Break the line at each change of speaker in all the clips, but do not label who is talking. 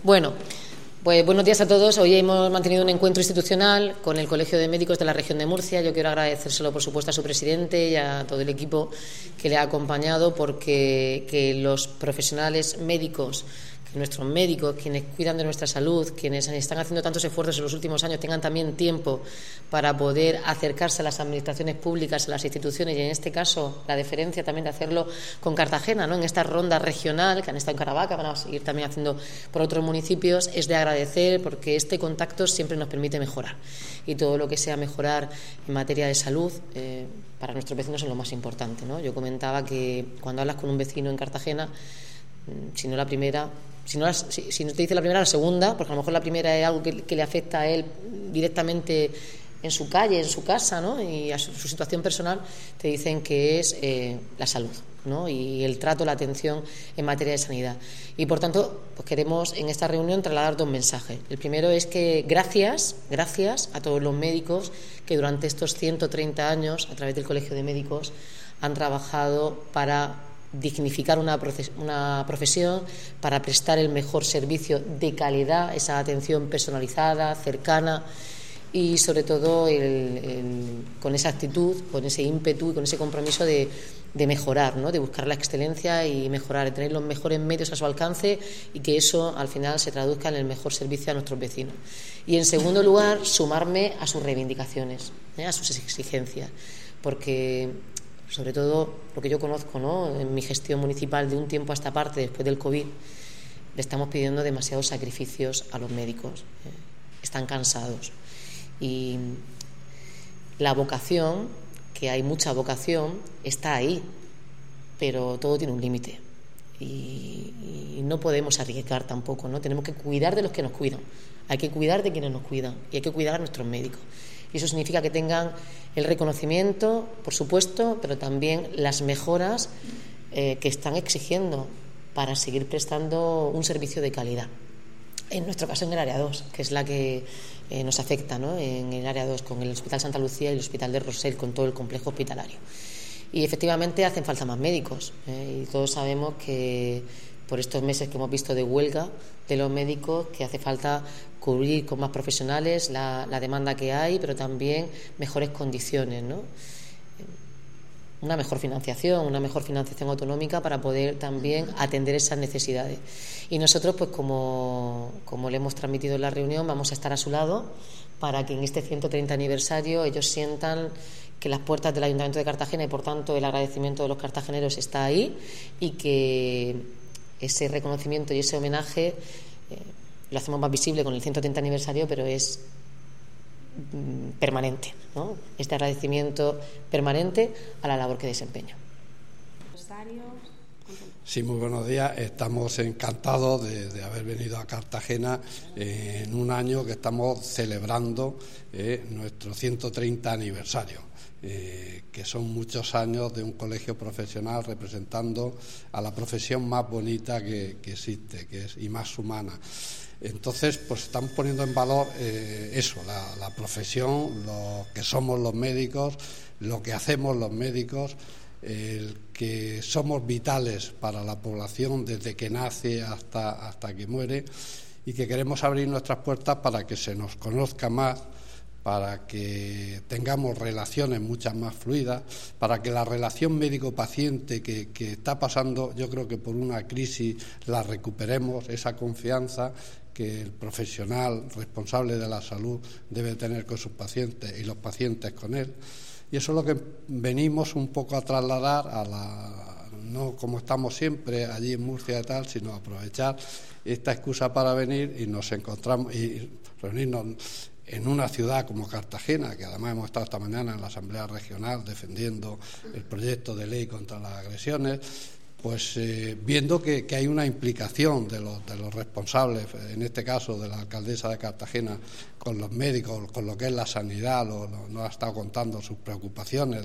Bueno, pues buenos días a todos. Hoy hemos mantenido un encuentro institucional con el Colegio de Médicos de la Región de Murcia. Yo quiero agradecérselo, por supuesto, a su presidente y a todo el equipo que le ha acompañado, porque que los profesionales médicos, que nuestros médicos, quienes cuidan de nuestra salud, quienes están haciendo tantos esfuerzos en los últimos años, tengan también tiempo para poder acercarse a las administraciones públicas, a las instituciones, y en este caso la deferencia también de hacerlo con Cartagena, ¿no? En esta ronda regional que han estado en Caravaca, van a seguir también haciendo por otros municipios, es de agradecer, porque este contacto siempre nos permite mejorar, y todo lo que sea mejorar en materia de salud para nuestros vecinos es lo más importante, ¿no? Yo comentaba que cuando hablas con un vecino en Cartagena, si no la primera, si no te dice la primera, la segunda, porque a lo mejor la primera es algo que le afecta a él directamente en su calle, en su casa, ¿no? Y a su situación personal, te dicen que es la salud, ¿no? Y el trato, la atención en materia de sanidad. Y por tanto, pues queremos en esta reunión trasladar dos mensajes. El primero es que gracias a todos los médicos que durante estos 130 años, a través del Colegio de Médicos, han trabajado para dignificar una profesión, para prestar el mejor servicio de calidad, esa atención personalizada, cercana, y sobre todo con esa actitud, con ese ímpetu y con ese compromiso de mejorar, ¿no? De buscar la excelencia y mejorar, de tener los mejores medios a su alcance, y que eso al final se traduzca en el mejor servicio a nuestros vecinos. Y en segundo lugar, sumarme a sus reivindicaciones, a sus exigencias, porque sobre todo lo que yo conozco, ¿no? En mi gestión municipal de un tiempo a esta parte, después del COVID, le estamos pidiendo demasiados sacrificios a los médicos. Están cansados. Y la vocación, que hay mucha vocación, está ahí, pero todo tiene un límite. Y no podemos arriesgar tampoco, ¿no? Tenemos que cuidar de los que nos cuidan. Hay que cuidar de quienes nos cuidan, y hay que cuidar a nuestros médicos. Y eso significa que tengan el reconocimiento, por supuesto, pero también las mejoras que están exigiendo para seguir prestando un servicio de calidad. En nuestro caso, en el área 2, que es la que nos afecta, ¿no? En el área 2, con el Hospital Santa Lucía y el Hospital de Rosell, con todo el complejo hospitalario. Y efectivamente hacen falta más médicos, y todos sabemos que por estos meses que hemos visto de huelga de los médicos, que hace falta cubrir con más profesionales la demanda que hay, pero también mejores condiciones, ¿no? Una mejor financiación autonómica para poder también atender esas necesidades. Y nosotros, pues como le hemos transmitido en la reunión, vamos a estar a su lado para que en este 130 aniversario ellos sientan que las puertas del Ayuntamiento de Cartagena, y por tanto el agradecimiento de los cartageneros, está ahí, y que ese reconocimiento y ese homenaje lo hacemos más visible con el 130 aniversario, pero es permanente, ¿no? Este agradecimiento permanente a la labor que desempeña.
Sí, muy buenos días. Estamos encantados de haber venido a Cartagena en un año que estamos celebrando nuestro 130 aniversario, que son muchos años de un colegio profesional representando a la profesión más bonita que existe, y más humana. Entonces, pues están poniendo en valor eso, la profesión, lo que somos los médicos, lo que hacemos los médicos, el que somos vitales para la población desde que nace hasta que muere, y que queremos abrir nuestras puertas para que se nos conozca más, para que tengamos relaciones muchas más fluidas, para que la relación médico-paciente que está pasando, yo creo que por una crisis, la recuperemos, esa confianza que el profesional responsable de la salud debe tener con sus pacientes y los pacientes con él. Y eso es lo que venimos un poco a trasladar no como estamos siempre allí en Murcia y tal, sino aprovechar esta excusa para venir y nos encontramos y reunirnos en una ciudad como Cartagena, que además hemos estado esta mañana en la Asamblea Regional defendiendo el proyecto de ley contra las agresiones, pues viendo que hay una implicación de los responsables, en este caso de la alcaldesa de Cartagena, con los médicos, con lo que es la sanidad, nos ha estado contando sus preocupaciones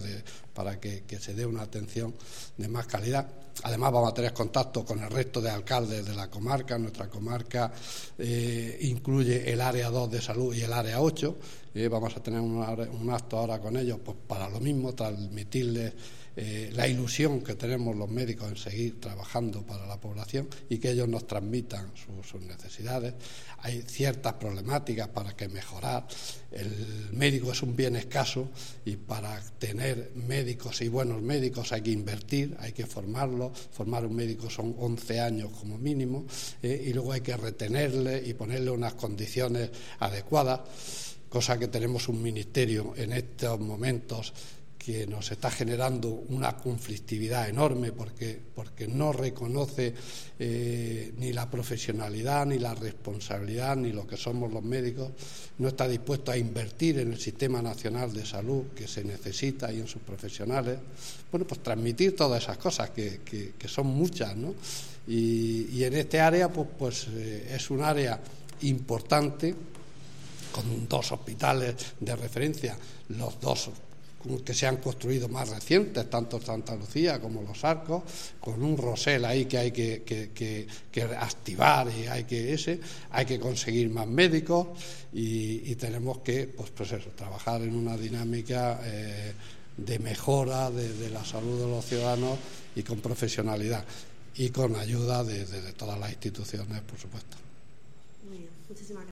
para que se dé una atención de más calidad. Además vamos a tener contacto con el resto de alcaldes de la comarca. Nuestra comarca incluye el área 2 de salud y el área 8. Vamos a tener un acto ahora con ellos pues para lo mismo, transmitirles la ilusión que tenemos los médicos en seguir trabajando para la población y que ellos nos transmitan sus necesidades. Hay ciertas problemáticas para que mejorar. El médico es un bien escaso y para tener médicos y buenos médicos hay que invertir, hay que formarlos. Formar un médico son 11 años como mínimo, y luego hay que retenerle y ponerle unas condiciones adecuadas, cosa que tenemos un ministerio en estos momentos que nos está generando una conflictividad enorme porque no reconoce ni la profesionalidad, ni la responsabilidad, ni lo que somos los médicos, no está dispuesto a invertir en el Sistema Nacional de Salud que se necesita y en sus profesionales. Bueno, pues transmitir todas esas cosas que son muchas, ¿no? Y en este área pues es un área importante con 2 hospitales de referencia, los 2 que se han construido más recientes, tanto Santa Lucía como Los Arcos, con un rosel ahí que hay que activar y hay que conseguir más médicos y tenemos que pues eso, trabajar en una dinámica de mejora de la salud de los ciudadanos y con profesionalidad y con ayuda de todas las instituciones, por supuesto.
Muy bien, muchísimas gracias.